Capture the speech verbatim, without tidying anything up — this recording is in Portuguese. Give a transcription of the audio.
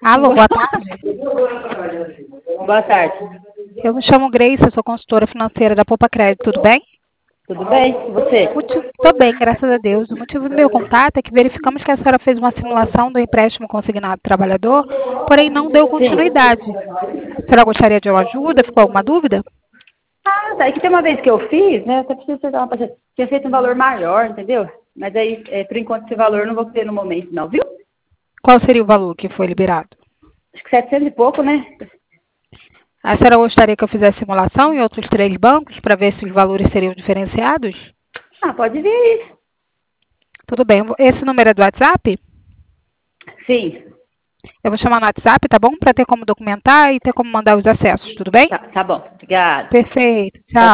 Alô, boa tarde. Boa tarde. Eu me chamo Grace, eu sou consultora financeira da Poupa Crédito, tudo bem? Tudo bem? E você? Estou bem, graças a Deus. O motivo do meu contato é que verificamos que a senhora fez uma simulação do empréstimo consignado trabalhador, porém não deu continuidade. A senhora gostaria de uma ajuda? Ficou alguma dúvida? Ah, tá. É que tem uma vez que eu fiz, né? Eu até preciso dar uma passada. Tinha feito um valor maior, entendeu? Mas aí, é, por enquanto, esse valor eu não vou ter no momento, não, viu? Qual seria o valor que foi liberado? Acho que setecentos e pouco, né? A senhora gostaria que eu fizesse simulação em outros três bancos para ver se os valores seriam diferenciados? Ah, pode vir aí. Tudo bem. Esse número é do WhatsApp? Sim. Eu vou chamar no WhatsApp, tá bom? Para ter como documentar e ter como mandar os acessos, tudo bem? Tá, tá bom. Obrigada. Perfeito. Tchau.